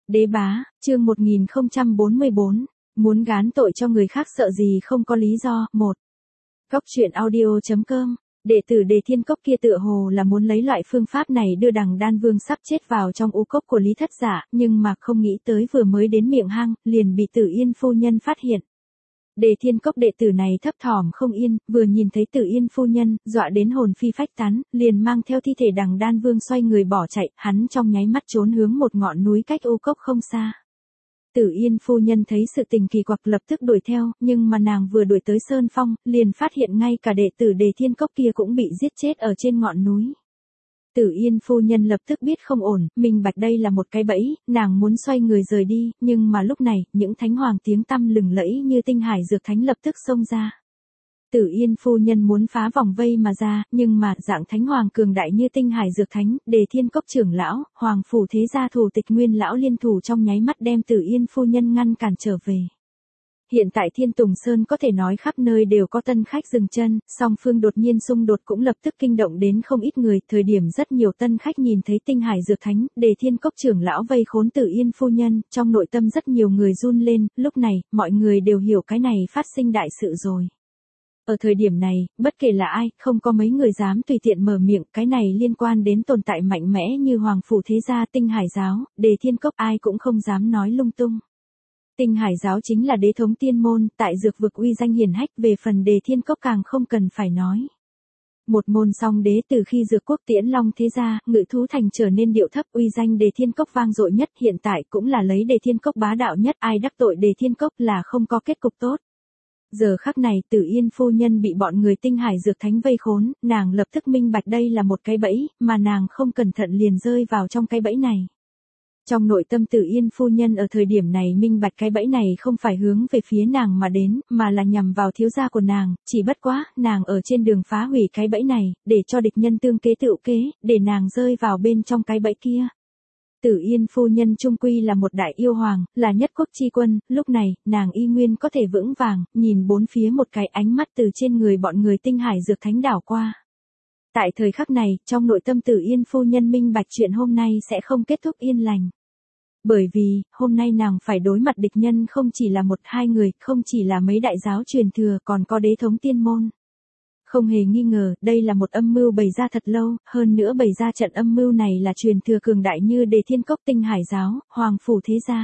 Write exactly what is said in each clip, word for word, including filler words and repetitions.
Đế bá, chương một nghìn không trăm bốn mươi bốn, muốn gán tội cho người khác sợ gì không có lý do. Một. Góc truyện audio chấm com. Đệ tử Đề Thiên Cốc kia tựa hồ là muốn lấy loại phương pháp này đưa đằng đan vương sắp chết vào trong u cốc của Lý Thất Giả, nhưng mà không nghĩ tới vừa mới đến miệng hang, liền bị Tử Yên phu nhân phát hiện. Đề Thiên Cốc đệ tử này thấp thỏm không yên, vừa nhìn thấy Tử Yên phu nhân, dọa đến hồn phi phách tán, liền mang theo thi thể đằng đan vương xoay người bỏ chạy, hắn trong nháy mắt trốn hướng một ngọn núi cách u cốc không xa. Tử Yên phu nhân thấy sự tình kỳ quặc lập tức đuổi theo, nhưng mà nàng vừa đuổi tới Sơn Phong, liền phát hiện ngay cả đệ tử Đề Thiên Cốc kia cũng bị giết chết ở trên ngọn núi. Tử Yên phu nhân lập tức biết không ổn, minh bạch đây là một cái bẫy, nàng muốn xoay người rời đi, nhưng mà lúc này, những thánh hoàng tiếng tăm lừng lẫy như tinh hải dược thánh lập tức xông ra. Tử Yên phu nhân muốn phá vòng vây mà ra, nhưng mà dạng thánh hoàng cường đại như tinh hải dược thánh, Đề Thiên Cốc trưởng lão, hoàng phủ thế gia thủ tịch nguyên lão liên thủ trong nháy mắt đem Tử Yên phu nhân ngăn cản trở về. Hiện tại Thiên Tùng Sơn có thể nói khắp nơi đều có tân khách dừng chân, song phương đột nhiên xung đột cũng lập tức kinh động đến không ít người, thời điểm rất nhiều tân khách nhìn thấy tinh hải dược thánh, Đề Thiên Cốc trưởng lão vây khốn Tử Yên phu nhân, trong nội tâm rất nhiều người run lên, lúc này, mọi người đều hiểu cái này phát sinh đại sự rồi. Ở thời điểm này, bất kể là ai, không có mấy người dám tùy tiện mở miệng, cái này liên quan đến tồn tại mạnh mẽ như Hoàng Phủ Thế Gia, Tinh Hải Giáo, Đề Thiên Cốc, ai cũng không dám nói lung tung. Tinh Hải Giáo chính là đế thống tiên môn, tại dược vực uy danh hiển hách, về phần Đề Thiên Cốc càng không cần phải nói. Một môn song đế từ khi dược quốc Tiễn Long Thế Gia, Ngự Thú Thành trở nên điệu thấp, uy danh Đề Thiên Cốc vang dội nhất, hiện tại cũng là lấy Đề Thiên Cốc bá đạo nhất, ai đắc tội Đề Thiên Cốc là không có kết cục tốt. Giờ khắc này Tử Yên phu nhân bị bọn người tinh hải dược thánh vây khốn, nàng lập tức minh bạch đây là một cái bẫy, mà nàng không cẩn thận liền rơi vào trong cái bẫy này. Trong nội tâm Tử Yên phu nhân ở thời điểm này minh bạch cái bẫy này không phải hướng về phía nàng mà đến, mà là nhằm vào thiếu gia của nàng, chỉ bất quá, nàng ở trên đường phá hủy cái bẫy này, để cho địch nhân tương kế tự kế, để nàng rơi vào bên trong cái bẫy kia. Tử Yên phu nhân trung quy là một đại yêu hoàng, là nhất quốc chi quân, lúc này, nàng y nguyên có thể vững vàng, nhìn bốn phía một cái ánh mắt từ trên người bọn người tinh hải dược thánh đảo qua. Tại thời khắc này, trong nội tâm Tử Yên phu nhân minh bạch chuyện hôm nay sẽ không kết thúc yên lành. Bởi vì, hôm nay nàng phải đối mặt địch nhân không chỉ là một hai người, không chỉ là mấy đại giáo truyền thừa, còn có đế thống tiên môn. Không hề nghi ngờ, đây là một âm mưu bày ra thật lâu, hơn nữa bày ra trận âm mưu này là truyền thừa cường đại như Đề Thiên Cốc, Tinh Hải Giáo, Hoàng Phủ Thế Gia.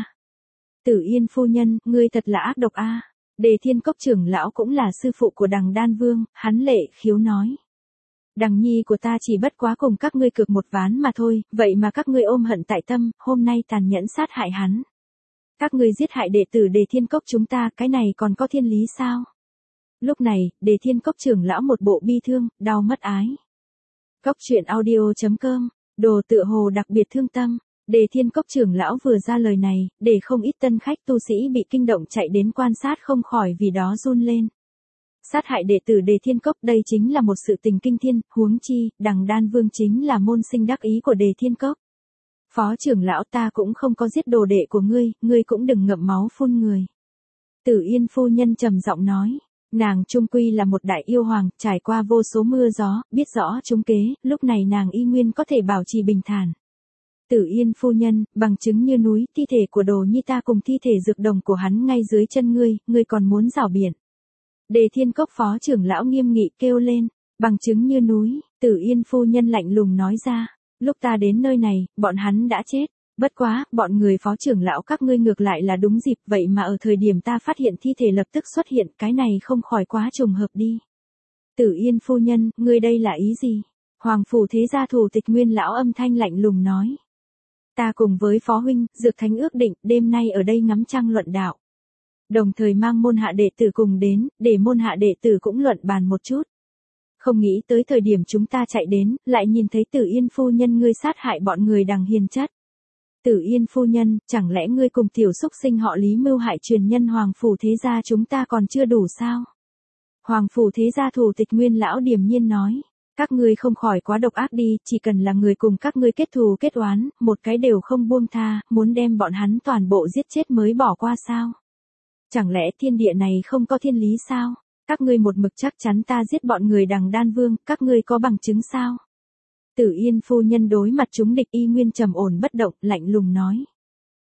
Tử Yên phu nhân, ngươi thật là ác độc a. Đề Thiên Cốc trưởng lão cũng là sư phụ của đằng đan vương, hắn lệ khiếu nói. Đằng nhi của ta chỉ bất quá cùng các ngươi cược một ván mà thôi, vậy mà các ngươi ôm hận tại tâm, hôm nay tàn nhẫn sát hại hắn. Các ngươi giết hại đệ tử Đề Thiên Cốc chúng ta, cái này còn có thiên lý sao? Lúc này, Đề Thiên Cốc trưởng lão một bộ bi thương, đau mất ái. Góc truyện audio chấm com, đồ tựa hồ đặc biệt thương tâm. Đề Thiên Cốc trưởng lão vừa ra lời này, để không ít tân khách tu sĩ bị kinh động chạy đến quan sát không khỏi vì đó run lên. Sát hại đệ tử Đề Thiên Cốc đây chính là một sự tình kinh thiên, huống chi, đằng đan vương chính là môn sinh đắc ý của Đề Thiên Cốc. Phó trưởng lão ta cũng không có giết đồ đệ của ngươi, ngươi cũng đừng ngậm máu phun người. Tử Yên phu nhân trầm giọng nói. Nàng trung quy là một đại yêu hoàng, trải qua vô số mưa gió, biết rõ trúng kế, lúc này nàng y nguyên có thể bảo trì bình thản. Tử Yên phu nhân, bằng chứng như núi, thi thể của đồ nhi ta cùng thi thể dược đồng của hắn ngay dưới chân ngươi, ngươi còn muốn rảo biển. Đề Thiên Cốc phó trưởng lão nghiêm nghị kêu lên, bằng chứng như núi, Tử Yên phu nhân lạnh lùng nói ra, lúc ta đến nơi này, bọn hắn đã chết. Bất quá, bọn người phó trưởng lão các ngươi ngược lại là đúng dịp, vậy mà ở thời điểm ta phát hiện thi thể lập tức xuất hiện, cái này không khỏi quá trùng hợp đi. Tử Yên phu nhân, ngươi đây là ý gì? Hoàng Phủ Thế Gia thủ tịch nguyên lão âm thanh lạnh lùng nói. Ta cùng với phó huynh, dược thánh ước định, đêm nay ở đây ngắm trăng luận đạo. Đồng thời mang môn hạ đệ tử cùng đến, để môn hạ đệ tử cũng luận bàn một chút. Không nghĩ tới thời điểm chúng ta chạy đến, lại nhìn thấy Tử Yên phu nhân ngươi sát hại bọn người đằng hiền chất. Tử Yên phu nhân, chẳng lẽ ngươi cùng tiểu xúc sinh họ Lý mưu hại truyền nhân Hoàng Phủ Thế Gia chúng ta còn chưa đủ sao? Hoàng Phủ Thế Gia thủ tịch nguyên lão điềm nhiên nói, các ngươi không khỏi quá độc ác đi, chỉ cần là người cùng các ngươi kết thù kết oán, một cái đều không buông tha, muốn đem bọn hắn toàn bộ giết chết mới bỏ qua sao? Chẳng lẽ thiên địa này không có thiên lý sao? Các ngươi một mực chắc chắn ta giết bọn người đằng đan vương, các ngươi có bằng chứng sao? Tử Yên phu nhân đối mặt chúng địch y nguyên trầm ổn bất động, lạnh lùng nói.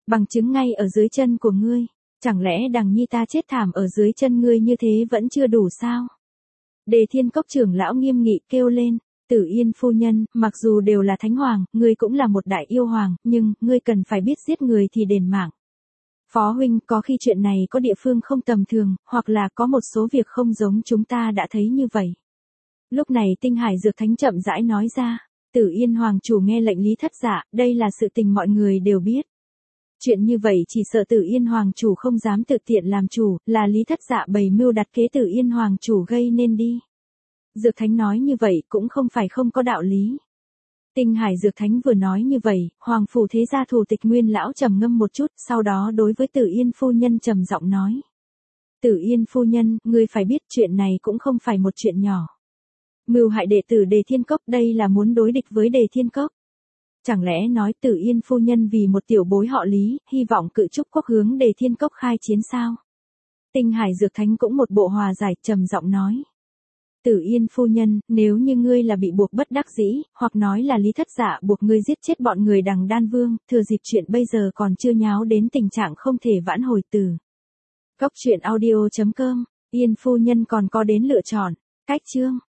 Bằng chứng ngay ở dưới chân của ngươi. Chẳng lẽ đằng nhi ta chết thảm ở dưới chân ngươi như thế vẫn chưa đủ sao? Đề Thiên Cốc trưởng lão nghiêm nghị kêu lên, Tử Yên phu nhân, mặc dù đều là thánh hoàng, ngươi cũng là một đại yêu hoàng, nhưng, ngươi cần phải biết giết người thì đền mạng. Phó huynh, có khi chuyện này có địa phương không tầm thường, hoặc là có một số việc không giống chúng ta đã thấy như vậy. Lúc này Tinh Hải Dược Thánh chậm rãi nói ra, Tử Yên hoàng chủ nghe lệnh Lý Thất Dạ, đây là sự tình mọi người đều biết. Chuyện như vậy chỉ sợ Tử Yên hoàng chủ không dám tự tiện làm chủ, là Lý Thất Dạ bày mưu đặt kế Tử Yên hoàng chủ gây nên đi. Dược Thánh nói như vậy cũng không phải không có đạo lý. Tinh Hải Dược Thánh vừa nói như vậy, hoàng phủ thế gia thủ tịch Nguyên lão trầm ngâm một chút, sau đó đối với Tử Yên phu nhân trầm giọng nói: Tử Yên phu nhân, ngươi phải biết chuyện này cũng không phải một chuyện nhỏ. Mưu hại đệ tử Đề Thiên Cốc, đây là muốn đối địch với Đề Thiên Cốc. Chẳng lẽ nói Tử Yên phu nhân vì một tiểu bối họ Lý, hy vọng cự trúc quốc hướng Đề Thiên Cốc khai chiến sao? Tinh Hải Dược Thánh cũng một bộ hòa giải, trầm giọng nói: Tử Yên phu nhân, nếu như ngươi là bị buộc bất đắc dĩ, hoặc nói là Lý Thất Dạ buộc ngươi giết chết bọn người Đằng Đan Vương, thừa dịp chuyện bây giờ còn chưa nháo đến tình trạng không thể vãn hồi từ. Cốc truyện audio chấm com, Yên phu nhân còn có đến lựa chọn. Cách chương